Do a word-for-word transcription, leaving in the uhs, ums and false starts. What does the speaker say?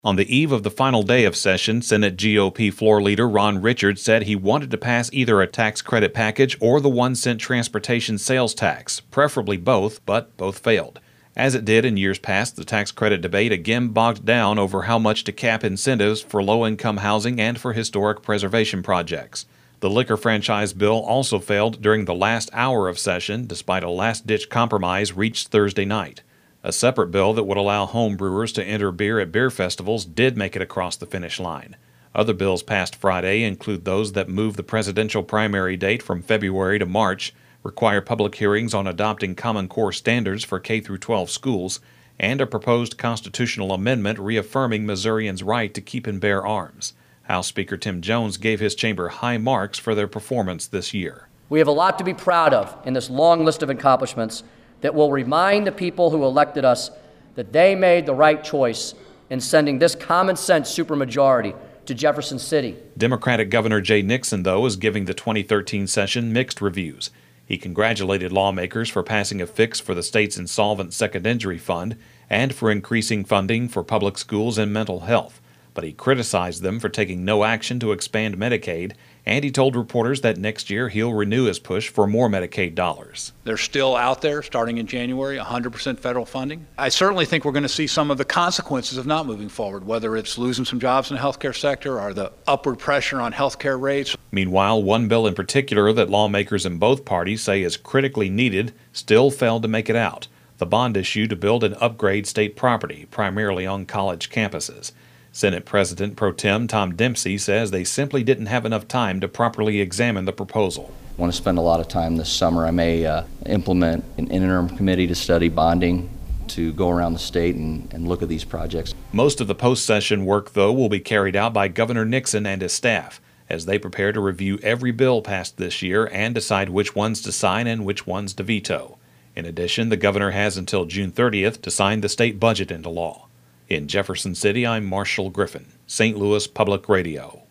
On the eve of the final day of session, Senate G O P floor leader Ron Richards said he wanted to pass either a tax credit package or the one cent transportation sales tax, preferably both, but both failed. As it did in years past, the tax credit debate again bogged down over how much to cap incentives for low-income housing and for historic preservation projects. The liquor franchise bill also failed during the last hour of session, despite a last-ditch compromise reached Thursday night. A separate bill that would allow home brewers to enter beer at beer festivals did make it across the finish line. Other bills passed Friday include those that move the presidential primary date from February to March, require public hearings on adopting Common Core standards for K through twelve schools, and a proposed constitutional amendment reaffirming Missourians' right to keep and bear arms. House Speaker Tim Jones gave his chamber high marks for their performance this year. We have a lot to be proud of in this long list of accomplishments that will remind the people who elected us that they made the right choice in sending this common-sense supermajority to Jefferson City. Democratic Governor Jay Nixon, though, is giving the twenty thirteen session mixed reviews. He congratulated lawmakers for passing a fix for the state's insolvent second injury fund and for increasing funding for public schools and mental health. But he criticized them for taking no action to expand Medicaid, and he told reporters that next year he'll renew his push for more Medicaid dollars. They're still out there starting in January, one hundred percent federal funding. I certainly think we're going to see some of the consequences of not moving forward, whether it's losing some jobs in the healthcare sector or the upward pressure on healthcare rates. Meanwhile, one bill in particular that lawmakers in both parties say is critically needed still failed to make it out: the bond issue to build and upgrade state property, primarily on college campuses. Senate President Pro Tem Tom Dempsey says they simply didn't have enough time to properly examine the proposal. I want to spend a lot of time this summer. I may uh, implement an interim committee to study bonding, to go around the state and, and look at these projects. Most of the post-session work, though, will be carried out by Governor Nixon and his staff as they prepare to review every bill passed this year and decide which ones to sign and which ones to veto. In addition, the governor has until June thirtieth to sign the state budget into law. In Jefferson City, I'm Marshall Griffin, Saint Louis Public Radio.